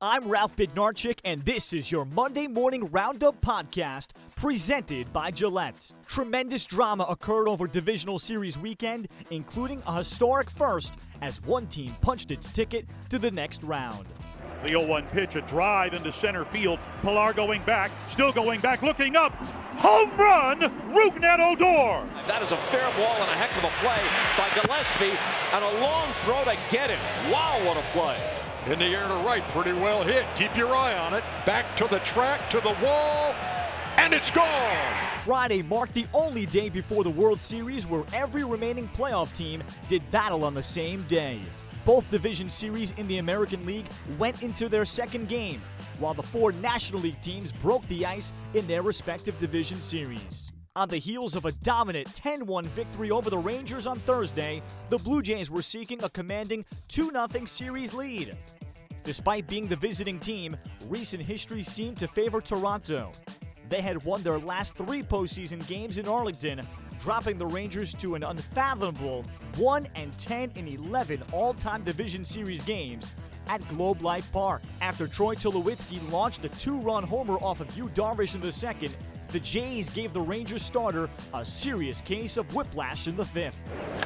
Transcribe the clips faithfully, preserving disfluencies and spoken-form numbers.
I'm Ralph Bednarchik, and this is your Monday Morning Roundup podcast presented by Gillette. Tremendous drama occurred over Divisional Series weekend, including a historic first as one team punched its ticket to the next round. The oh one pitch, a drive into center field. Pilar going back, still going back, looking up. Home run, Rougned Odor. That is a fair ball and a heck of a play by Gillespie, and a long throw to get him. Wow, what a play. In the air to right, pretty well hit. Keep your eye on it. Back to the track, to the wall, and it's gone. Friday marked the only day before the World Series where every remaining playoff team did battle on the same day. Both division series in the American League went into their second game, while the four National League teams broke the ice in their respective division series. On the heels of a dominant ten one victory over the Rangers on Thursday, the Blue Jays were seeking a commanding two nothing series lead. Despite being the visiting team, recent history seemed to favor Toronto. They had won their last three postseason games in Arlington, dropping the Rangers to an unfathomable one and ten in eleven all-time division series games at Globe Life Park. After Troy Tulowitzki launched a two-run homer off of Yu Darvish in the second, the Jays gave the Rangers starter a serious case of whiplash in the fifth.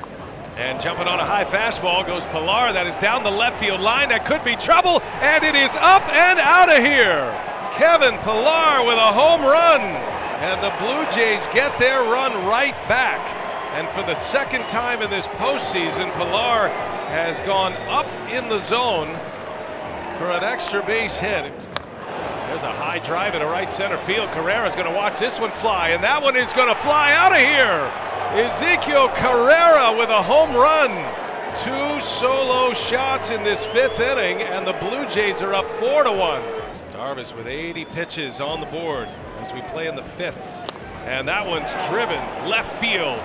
And jumping on a high fastball goes Pilar. That is down the left field line. That could be trouble, and it is up and out of here. Kevin Pilar with a home run, and the Blue Jays get their run right back. And for the second time in this postseason, Pilar has gone up in the zone for an extra base hit. There's a high drive into right center field. Carrera's going to watch this one fly, and that one is going to fly out of here. Ezequiel Carrera with a home run. Two solo shots in this fifth inning, and the Blue Jays are up four to one. Darvish with eighty pitches on the board as we play in the fifth. And that one's driven left field.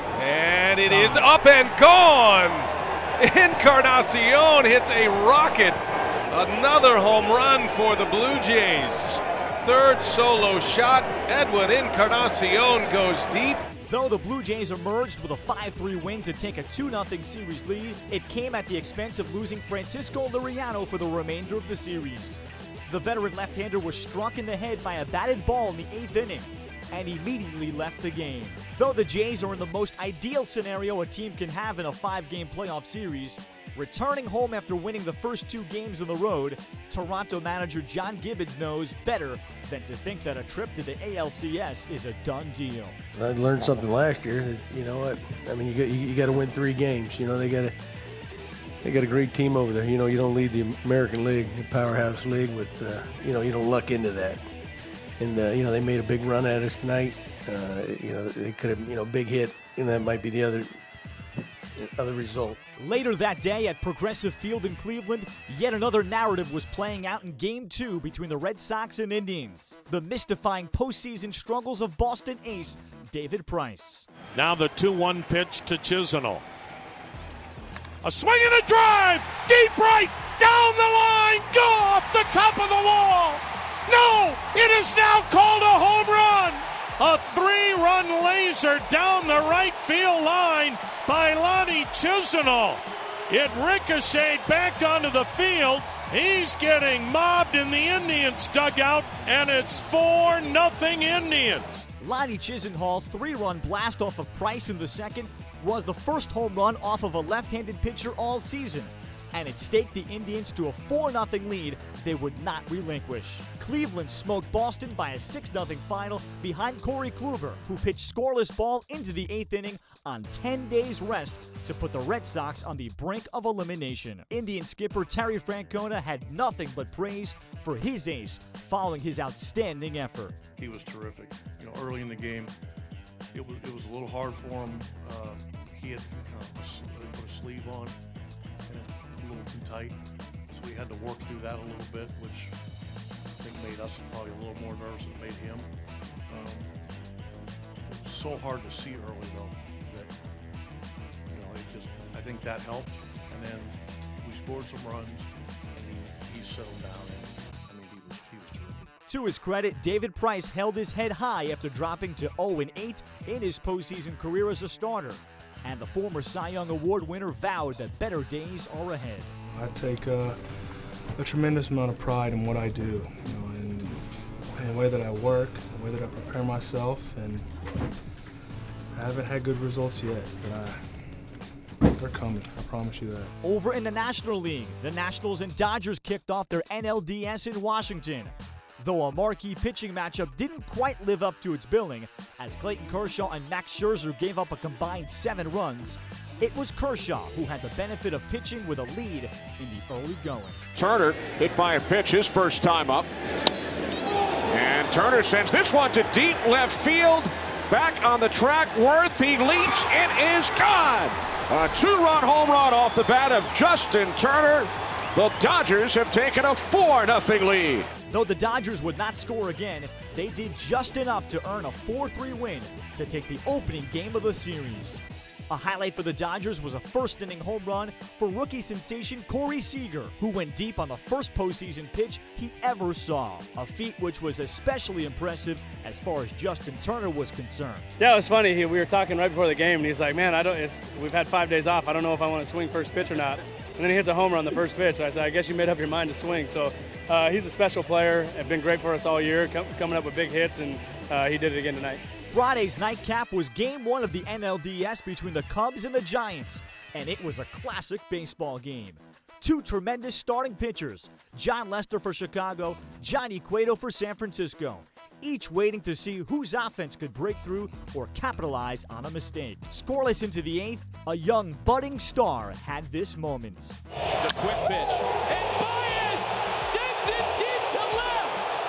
And it is up and gone. Encarnacion hits a rocket. Another home run for the Blue Jays. Third solo shot. Edwin Encarnacion goes deep. Though the Blue Jays emerged with a five three win to take a two nothing series lead, it came at the expense of losing Francisco Liriano for the remainder of the series. The veteran left-hander was struck in the head by a batted ball in the eighth inning and immediately left the game. Though the Jays are in the most ideal scenario a team can have in a five-game playoff series, returning home after winning the first two games on the road, Toronto manager John Gibbons knows better than to think that a trip to the A L C S is a done deal. I learned something last year. That, you know what? I mean, you got you, you got to win three games. You know, they got a they got a great team over there. You know, you don't lead the American League, the powerhouse league, with uh, you know you don't luck into that. And uh, you know they made a big run at us tonight. Uh, you know they could have you know big hit, and that might be the other other result. Later that day at Progressive Field in Cleveland, yet another narrative was playing out in Game two between the Red Sox and Indians. The mystifying postseason struggles of Boston ace David Price. Now the two one pitch to Chisenhall. A swing and a drive! Deep right! Down the line! Go off the top of the wall! No! It is now called a home run! A three-run laser down the right field line by Lonnie Chisenhall. It ricocheted back onto the field. He's getting mobbed in the Indians' dugout, and it's four nothing Indians. Lonnie Chisenhall's three-run blast off of Price in the second was the first home run off of a left-handed pitcher all season, and it staked the Indians to a four nothing lead they would not relinquish. Cleveland smoked Boston by a six nothing final behind Corey Kluber, who pitched scoreless ball into the eighth inning on ten days rest to put the Red Sox on the brink of elimination. Indian skipper Terry Francona had nothing but praise for his ace following his outstanding effort. He was terrific. You know, early in the game, it was it was a little hard for him. Uh, he had uh, put a sleeve on, and a little too tight, so we had to work through that a little bit, which I think made us probably a little more nervous than it made him. Um, it was so hard to see early though that you know it just I think that helped, and then we scored some runs, and he, he settled down. And I mean, he was he was terrific. To his credit, David Price held his head high after dropping to oh and eight in his postseason career as a starter. And the former Cy Young Award winner vowed that better days are ahead. I take uh, a tremendous amount of pride in what I do, you know, and, and the way that I work, the way that I prepare myself, and I haven't had good results yet, but I, they're coming, I promise you that. Over in the National League, the Nationals and Dodgers kicked off their N L D S in Washington. Though a marquee pitching matchup didn't quite live up to its billing, as Clayton Kershaw and Max Scherzer gave up a combined seven runs, it was Kershaw who had the benefit of pitching with a lead in the early going. Turner hit by a pitch his first time up. And Turner sends this one to deep left field. Back on the track, Worth, he leaps, it is gone! A two-run home run off the bat of Justin Turner. The Dodgers have taken a four nothing lead. Though the Dodgers would not score again, they did just enough to earn a four three win to take the opening game of the series. A highlight for the Dodgers was a first-inning home run for rookie sensation Corey Seager, who went deep on the first postseason pitch he ever saw, a feat which was especially impressive as far as Justin Turner was concerned. Yeah, it was funny. He, we were talking right before the game, and he's like, man, I don't. It's, we've had five days off. I don't know if I want to swing first pitch or not. And then he hits a homer on the first pitch. So I said, I guess you made up your mind to swing. So uh, he's a special player. Has been great for us all year, com coming up with big hits, and uh, he did it again tonight. Friday's nightcap was game one of the N L D S between the Cubs and the Giants, and it was a classic baseball game. Two tremendous starting pitchers, Jon Lester for Chicago, Johnny Cueto for San Francisco, each waiting to see whose offense could break through or capitalize on a mistake. Scoreless into the eighth, a young budding star had this moment. The quick pitch, and Baez sends it deep to left.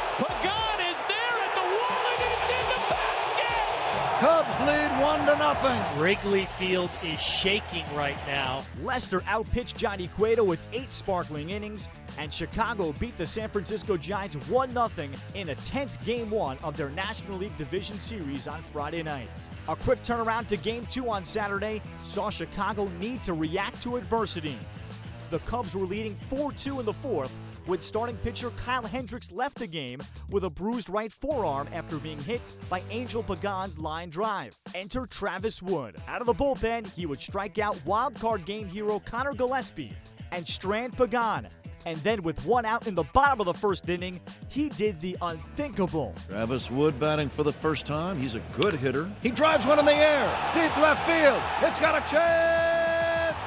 Pagan is there at the wall, and it's in the basket. Cubs lead one to nothing. Wrigley Field is shaking right now. Lester outpitched Johnny Cueto with eight sparkling innings, and Chicago beat the San Francisco Giants one nothing in a tense game one of their National League Division Series on Friday night. A quick turnaround to game two on Saturday saw Chicago need to react to adversity. The Cubs were leading four two in the fourth, with starting pitcher Kyle Hendricks left the game with a bruised right forearm after being hit by Angel Pagan's line drive. Enter Travis Wood. Out of the bullpen, he would strike out wildcard game hero Connor Gillespie and strand Pagan. And then with one out in the bottom of the first inning, he did the unthinkable. Travis Wood batting for the first time. He's a good hitter. He drives one in the air. Deep left field. It's got a chance.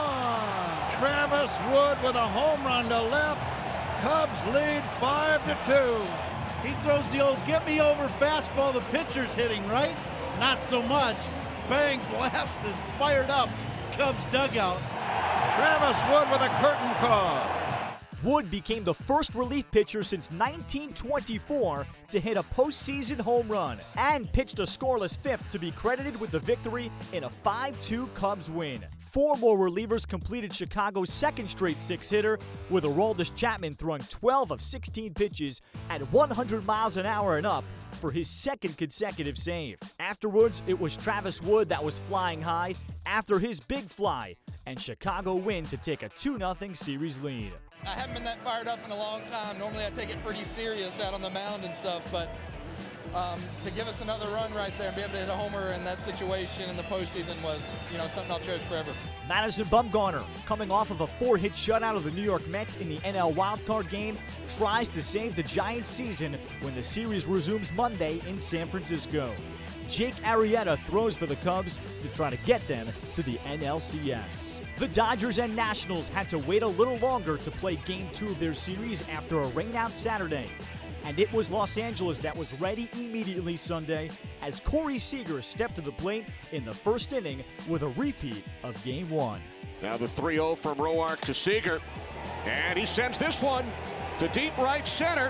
Gone. Travis Wood with a home run to left. Cubs lead five to two. He throws the old get me over fastball the pitcher's hitting, right? Not so much. Bang, blasted, fired up. Cubs dugout. Travis Wood with a curtain call. Wood became the first relief pitcher since nineteen twenty-four to hit a postseason home run and pitched a scoreless fifth to be credited with the victory in a five two Cubs win. Four more relievers completed Chicago's second straight six-hitter, with Aroldis Chapman throwing twelve of sixteen pitches at one hundred miles an hour and up for his second consecutive save. Afterwards, it was Travis Wood that was flying high after his big fly, and Chicago win to take a two nothing series lead. I haven't been that fired up in a long time. Normally I take it pretty serious out on the mound and stuff, but um, to give us another run right there and be able to hit a homer in that situation in the postseason was, you know, something I'll cherish forever. Madison Bumgarner, coming off of a four-hit shutout of the New York Mets in the N L wildcard game, tries to save the Giants' season when the series resumes Monday in San Francisco. Jake Arrieta throws for the Cubs to try to get them to the N L C S. The Dodgers and Nationals had to wait a little longer to play Game two of their series after a rainout Saturday. And it was Los Angeles that was ready immediately Sunday as Corey Seager stepped to the plate in the first inning with a repeat of Game one. Now the three oh from Roark to Seager. And he sends this one to deep right center.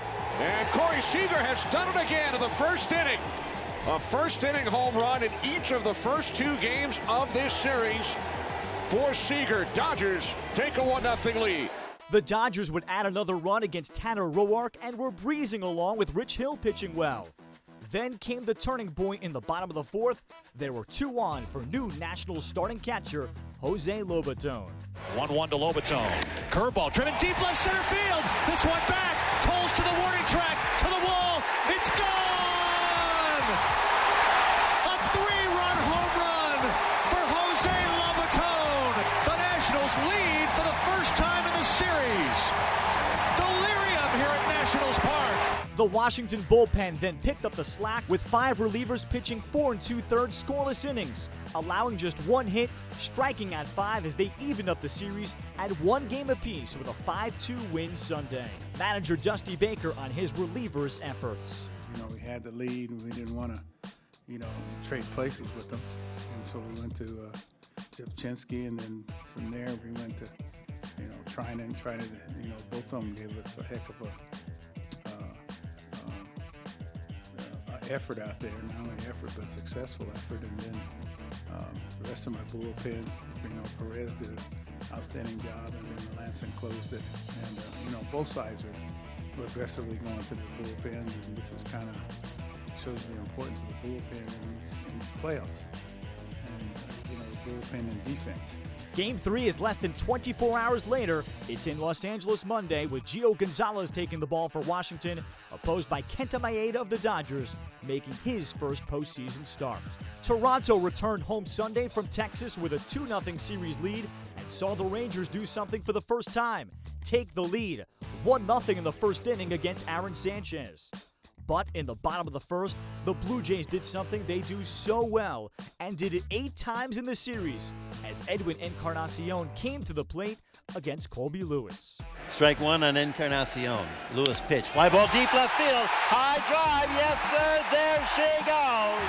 And Corey Seager has done it again in the first inning. A first inning home run in each of the first two games of this series. For Seager, Dodgers take a one nothing lead. The Dodgers would add another run against Tanner Roark and were breezing along with Rich Hill pitching well. Then came the turning point in the bottom of the fourth. There were two on for new Nationals starting catcher Jose Lobaton. one one to Lobaton. Curveball driven deep left center field. This one back. Tolls to the warning track. To the wall. It's gone! A three-run home run for Jose Lobaton. The Nationals lead for the first time in the series. Nationals Park. The Washington bullpen then picked up the slack with five relievers pitching four and two-thirds scoreless innings, allowing just one hit, striking out five as they evened up the series at one game apiece with a five two win Sunday. Manager Dusty Baker on his relievers' efforts. You know, we had the lead and we didn't want to, you know, trade places with them. And so we went to uh, Jepchinski, and then from there we went to, you know, trying and trying to, you know, both of them gave us a heck of a uh, uh, uh, effort out there. Not only effort, but successful effort. And then um, the rest of my bullpen, you know, Perez did an outstanding job, and then Lansing closed it. And, uh, you know, both sides were aggressively going to the bullpen, and this is kind of shows the importance of the bullpen in these, in these playoffs. And, uh, you know, the bullpen and defense. Game three is less than twenty-four hours later. It's in Los Angeles Monday with Gio Gonzalez taking the ball for Washington, opposed by Kenta Maeda of the Dodgers, making his first postseason start. Toronto returned home Sunday from Texas with a two nothing series lead and saw the Rangers do something for the first time, take the lead, one nothing in the first inning against Aaron Sanchez. But in the bottom of the first, the Blue Jays did something they do so well and did it eight times in the series as Edwin Encarnacion came to the plate against Colby Lewis. Strike one on Encarnacion. Lewis pitch. Fly ball deep left field. High drive. Yes, sir. There she goes.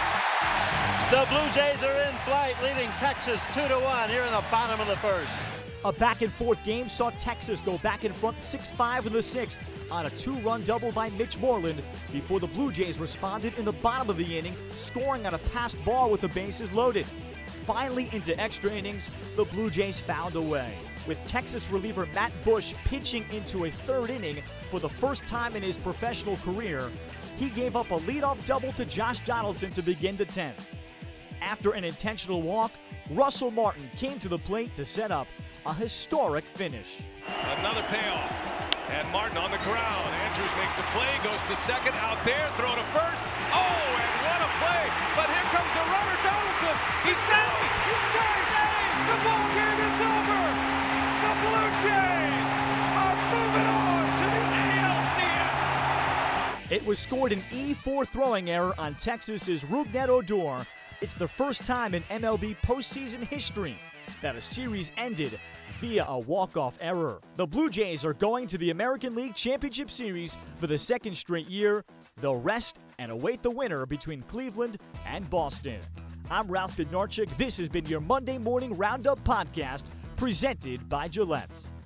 The Blue Jays are in flight, leading Texas two to one here in the bottom of the first. A back-and-forth game saw Texas go back in front six five in the sixth on a two-run double by Mitch Moreland before the Blue Jays responded in the bottom of the inning, scoring on a passed ball with the bases loaded. Finally, into extra innings, the Blue Jays found a way, with Texas reliever Matt Bush pitching into a third inning for the first time in his professional career. He gave up a leadoff double to Josh Donaldson to begin the tenth. After an intentional walk, Russell Martin came to the plate to set up a historic finish. Another payoff. And Martin on the ground. Andrews makes a play, goes to second, out there, throw to first. Oh, and what a play. But here comes the runner, Donaldson. He's saved. He's saved. The ball game is over. The Blue Jays are moving on to the A L C S. It was scored an E four throwing error on Texas's Rougned Odor. It's the first time in M L B postseason history that a series ended via a walk-off error. The Blue Jays are going to the American League Championship Series for the second straight year. They'll rest and await the winner between Cleveland and Boston. I'm Ralph Bednarchik. This has been your Monday Morning Roundup podcast presented by Gillette.